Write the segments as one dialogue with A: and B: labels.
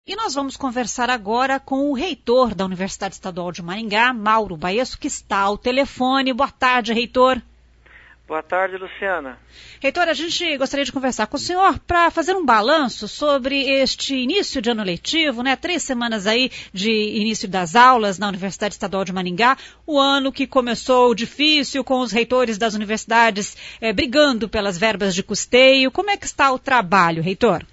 A: E nós vamos conversar agora com o reitor da Universidade Estadual de Maringá, Mauro Baesso, que está ao telefone. Boa tarde, reitor.
B: Boa tarde, Luciana.
A: Reitor, a gente gostaria de conversar com o senhor para fazer um balanço sobre este início de ano letivo, né? 3 semanas aí de início das aulas na Universidade Estadual de Maringá, o ano que começou difícil, com os reitores das universidades brigando pelas verbas de custeio. Como é que está o trabalho, reitor?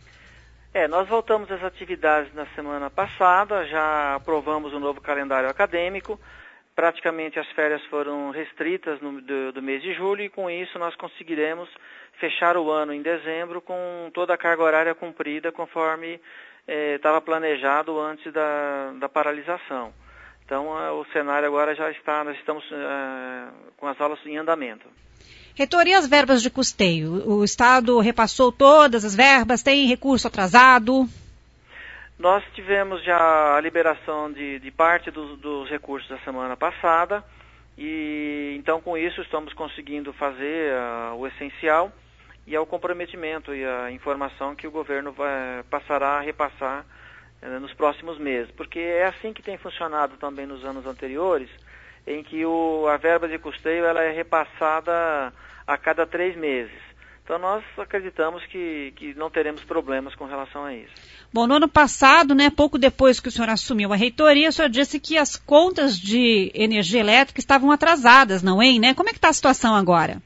B: Nós voltamos às atividades na semana passada, já aprovamos o novo calendário acadêmico, praticamente as férias foram restritas do mês de julho e com isso nós conseguiremos fechar o ano em dezembro com toda a carga horária cumprida conforme estava planejado antes da paralisação. Então o cenário agora já está, nós estamos com as aulas em andamento.
A: Reitor, e as verbas de custeio? O Estado repassou todas as verbas, tem recurso atrasado?
B: Nós tivemos já a liberação de parte dos recursos da semana passada e então com isso estamos conseguindo fazer o essencial e é o comprometimento e a informação que o governo passará a repassar nos próximos meses, porque é assim que tem funcionado também nos anos anteriores, em que a verba de custeio ela é repassada a cada 3 meses. Então nós acreditamos que não teremos problemas com relação a isso.
A: Bom, no ano passado, né, pouco depois que o senhor assumiu a reitoria, o senhor disse que as contas de energia elétrica estavam atrasadas, não é, né? Como é que está a situação agora?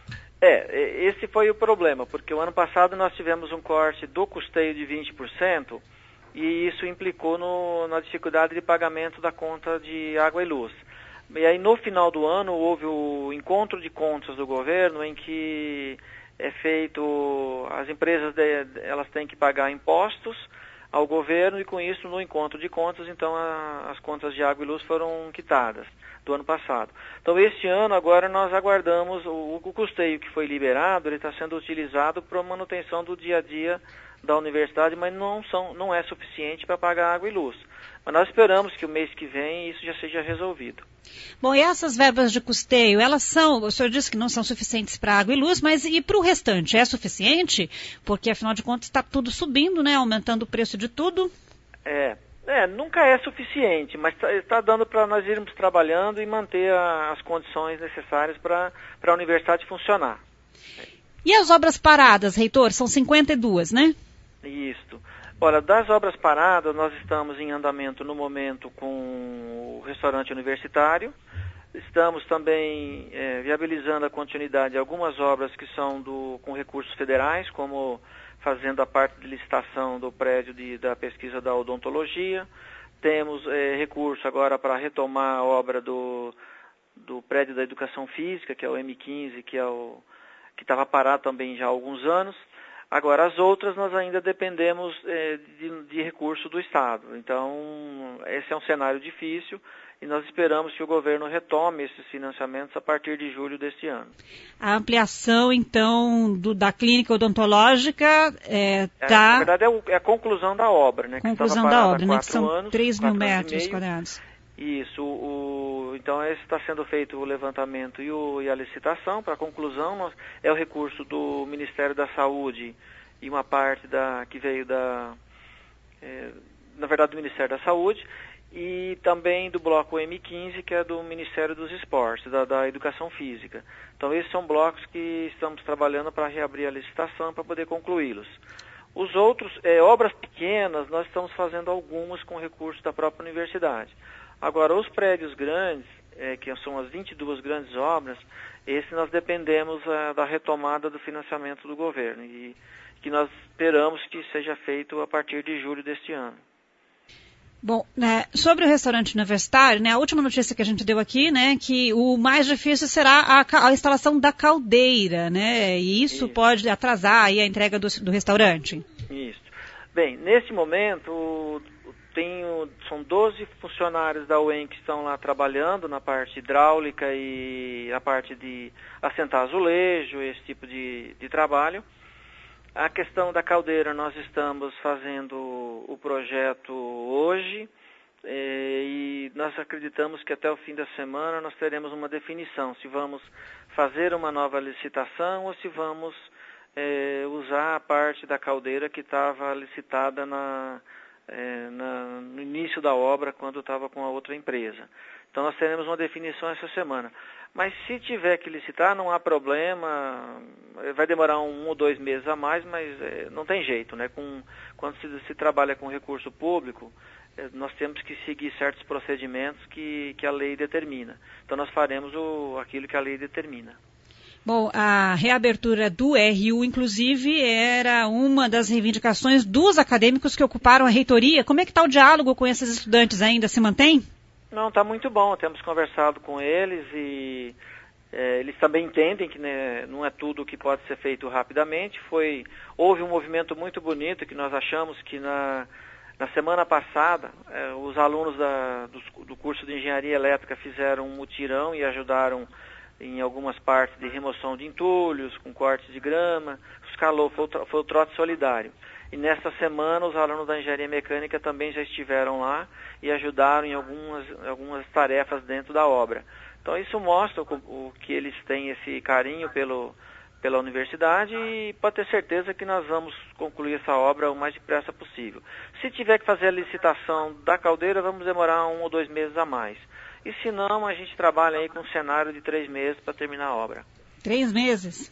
B: Esse foi o problema, porque o ano passado nós tivemos um corte do custeio de 20% e isso implicou na dificuldade de pagamento da conta de água e luz. E aí no final do ano houve o encontro de contas do governo em que é feito, as empresas elas têm que pagar impostos ao governo e com isso no encontro de contas, então as contas de água e luz foram quitadas do ano passado. Então este ano agora nós aguardamos o custeio que foi liberado, ele está sendo utilizado para a manutenção do dia a dia da universidade, mas não é suficiente para pagar água e luz. Mas nós esperamos que o mês que vem isso já seja resolvido.
A: Bom, e essas verbas de custeio, elas são, o senhor disse que não são suficientes para água e luz, mas e para o restante, é suficiente? Porque afinal de contas está tudo subindo, né, aumentando o preço de tudo.
B: Nunca é suficiente, mas está dando para nós irmos trabalhando e manter as condições necessárias para a universidade funcionar.
A: E as obras paradas, reitor, são 52, né?
B: Isso. Olha, das obras paradas, nós estamos em andamento no momento com o restaurante universitário. Estamos também viabilizando a continuidade de algumas obras que são com recursos federais, como fazendo a parte de licitação do prédio da pesquisa da odontologia. Temos recurso agora para retomar a obra do prédio da educação física, que é o M15, que estava parado também já há alguns anos. Agora, as outras nós ainda dependemos de recurso do Estado. Então, esse é um cenário difícil e nós esperamos que o governo retome esses financiamentos a partir de julho deste ano.
A: A ampliação, então, da clínica odontológica
B: Na verdade, é a conclusão da obra, né?
A: Conclusão da obra, né? Que são 3 mil metros quadrados.
B: Isso, então está sendo feito o levantamento e a licitação para a conclusão. É o recurso do Ministério da Saúde e uma parte que veio na verdade do Ministério da Saúde e também do bloco M15, que é do Ministério dos Esportes, da Educação Física. Então esses são blocos que estamos trabalhando para reabrir a licitação para poder concluí-los. Os outros, obras pequenas, nós estamos fazendo algumas com recursos da própria universidade. Agora, os prédios grandes, que são as 22 grandes obras, esse nós dependemos da retomada do financiamento do governo e que nós esperamos que seja feito a partir de julho deste ano.
A: Bom, sobre o restaurante universitário, né, a última notícia que a gente deu aqui, né, que o mais difícil será a instalação da caldeira, né, e isso pode atrasar aí a entrega do restaurante.
B: Isso. Bem, neste momento são 12 funcionários da UEM que estão lá trabalhando na parte hidráulica e a parte de assentar azulejo, esse tipo de trabalho. A questão da caldeira, nós estamos fazendo o projeto hoje e nós acreditamos que até o fim da semana nós teremos uma definição, se vamos fazer uma nova licitação ou se vamos usar a parte da caldeira que estava licitada início da obra, quando estava com a outra empresa. Então nós teremos uma definição essa semana. Mas se tiver que licitar, não há problema, vai demorar 1 ou 2 meses a mais, mas não tem jeito, né? Quando se trabalha com recurso público, nós temos que seguir certos procedimentos que a lei determina. Então nós faremos aquilo que a lei determina.
A: Bom, a reabertura do RU, inclusive, era uma das reivindicações dos acadêmicos que ocuparam a reitoria. Como é que está o diálogo com esses estudantes ainda? Se mantém?
B: Não, está muito bom. Temos conversado com eles e eles também entendem que, né, não é tudo que pode ser feito rapidamente. Houve um movimento muito bonito que nós achamos que na semana passada os alunos do curso de Engenharia Elétrica fizeram um mutirão e ajudaram em algumas partes de remoção de entulhos, com cortes de grama. Foi o trote solidário. E nesta semana os alunos da Engenharia Mecânica também já estiveram lá e ajudaram em algumas tarefas dentro da obra. Então isso mostra o que eles têm esse carinho pela universidade e pode ter certeza que nós vamos concluir essa obra o mais depressa possível. Se tiver que fazer a licitação da caldeira, vamos demorar 1 ou 2 meses a mais. E se não, a gente trabalha aí com um cenário de 3 meses para terminar a obra.
A: 3 meses?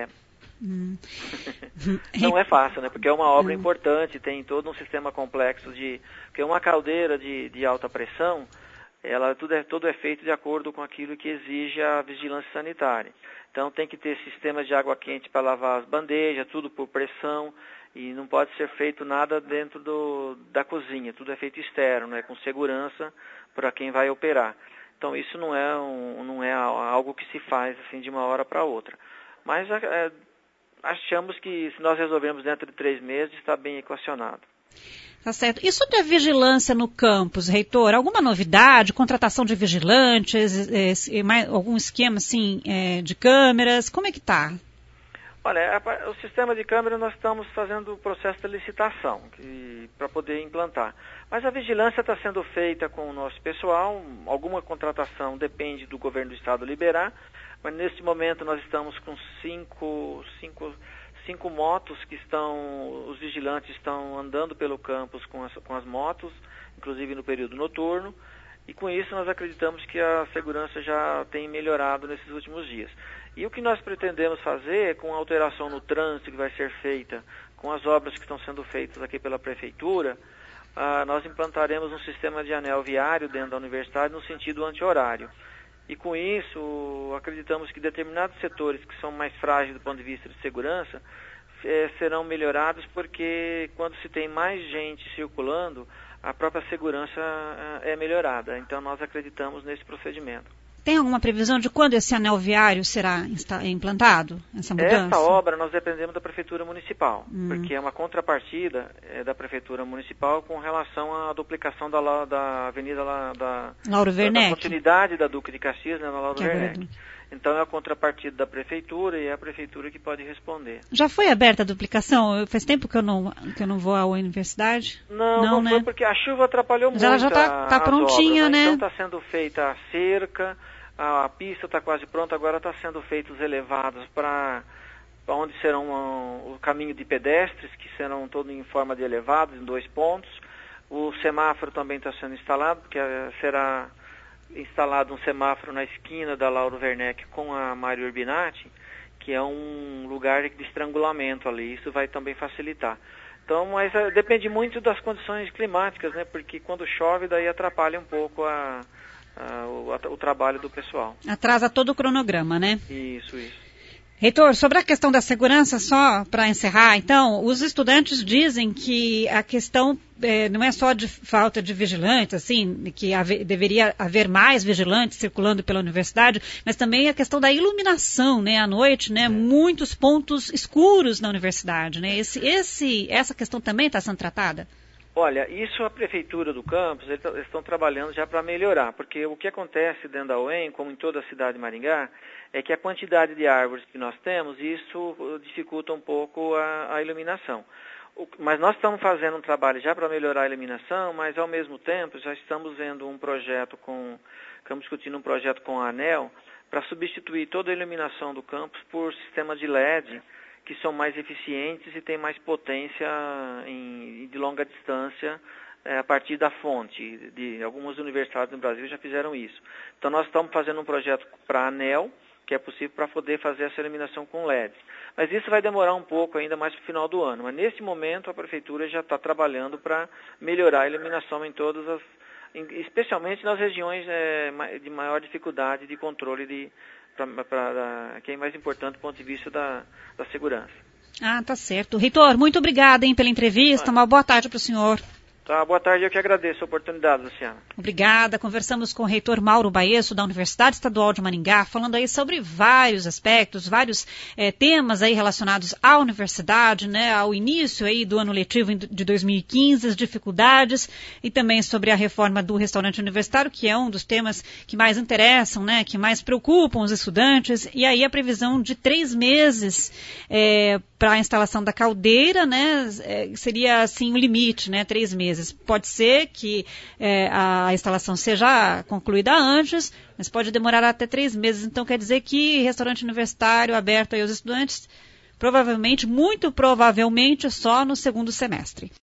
B: Não é fácil, né? Porque é uma obra importante, tem todo um sistema complexo porque uma caldeira de alta pressão, tudo é feito de acordo com aquilo que exige a vigilância sanitária. Então tem que ter sistema de água quente para lavar as bandejas, tudo por pressão, e não pode ser feito nada dentro da cozinha, tudo é feito externo, né? Com segurança para quem vai operar. Então isso não é algo que se faz assim de uma hora para outra. Mas achamos que se nós resolvermos dentro de 3 meses, está bem equacionado.
A: Tá certo. E sobre a vigilância no campus, reitor, alguma novidade? Contratação de vigilantes, algum esquema assim, de câmeras? Como é que está?
B: Olha, o sistema de câmera nós estamos fazendo o processo de licitação para poder implantar. Mas a vigilância está sendo feita com o nosso pessoal, alguma contratação depende do governo do estado liberar, mas neste momento nós estamos com 5 motos que os vigilantes estão andando pelo campus com as motos, inclusive no período noturno, e com isso nós acreditamos que a segurança já tem melhorado nesses últimos dias. E o que nós pretendemos fazer, com a alteração no trânsito que vai ser feita, com as obras que estão sendo feitas aqui pela prefeitura, nós implantaremos um sistema de anel viário dentro da universidade no sentido anti-horário. E com isso, acreditamos que determinados setores que são mais frágeis do ponto de vista de segurança serão melhorados, porque quando se tem mais gente circulando, a própria segurança é melhorada. Então nós acreditamos nesse procedimento.
A: Tem alguma previsão de quando esse anel viário será implantado, essa mudança?
B: Essa obra nós dependemos da Prefeitura Municipal, porque é uma contrapartida da Prefeitura Municipal com relação à duplicação da avenida da
A: Lauro Werneck.
B: Da continuidade da Duque de Caxias, né, na Lauro Werneck. Então é a contrapartida da Prefeitura e é a Prefeitura que pode responder.
A: Já foi aberta a duplicação? Faz tempo que eu não vou à universidade?
B: Não
A: né?
B: Foi porque a chuva atrapalhou muito.
A: Ela já está prontinha,
B: obras,
A: né?
B: Então está sendo feita a cerca, a pista está quase pronta, agora está sendo feitos os elevados para onde serão o caminho de pedestres, que serão todos em forma de elevados, em 2 pontos. O semáforo também está sendo instalado, porque será instalado um semáforo na esquina da Lauro Werneck com a Mário Urbinati, que é um lugar de estrangulamento ali. Isso vai também facilitar. Então, mas depende muito das condições climáticas, né? Porque quando chove, daí atrapalha um pouco o trabalho do pessoal.
A: Atrasa todo o cronograma, né?
B: Isso.
A: Reitor, sobre a questão da segurança, só para encerrar, então, os estudantes dizem que a questão não é só de falta de vigilantes, assim, que deveria haver mais vigilantes circulando pela universidade, mas também a questão da iluminação, né, à noite, né, muitos pontos escuros na universidade, né, essa questão também está sendo tratada?
B: Olha, isso a prefeitura do campus, eles estão trabalhando já para melhorar, porque o que acontece dentro da UEM, como em toda a cidade de Maringá, é que a quantidade de árvores que nós temos, isso dificulta um pouco a iluminação. Mas nós estamos fazendo um trabalho já para melhorar a iluminação, mas ao mesmo tempo já estamos vendo estamos discutindo um projeto com a ANEEL para substituir toda a iluminação do campus por sistemas de LED, que são mais eficientes e têm mais potência de longa distância a partir da fonte. De algumas universidades no Brasil já fizeram isso. Então nós estamos fazendo um projeto para a ANEEL, que é possível para poder fazer essa eliminação com LEDs. Mas isso vai demorar um pouco ainda mais para o final do ano. Mas nesse momento a Prefeitura já está trabalhando para melhorar a iluminação em todas as, especialmente nas regiões de maior dificuldade de controle, que é mais importante do ponto de vista da segurança.
A: Ah, tá certo. Reitor, muito obrigada, pela entrevista. Uma boa tarde para o senhor.
B: Tá, boa tarde, eu que agradeço a oportunidade, Luciana.
A: Obrigada. Conversamos com o reitor Mauro Baesso, da Universidade Estadual de Maringá, falando aí sobre vários aspectos, vários temas aí relacionados à universidade, né, ao início aí do ano letivo de 2015, as dificuldades, e também sobre a reforma do restaurante universitário, que é um dos temas que mais interessam, né, que mais preocupam os estudantes, e aí a previsão de 3 meses para a instalação da caldeira, né, seria assim o limite, né, 3 meses. Pode ser que a instalação seja concluída antes, mas pode demorar até 3 meses. Então quer dizer que restaurante universitário aberto aí aos estudantes, provavelmente, muito provavelmente, só no segundo semestre.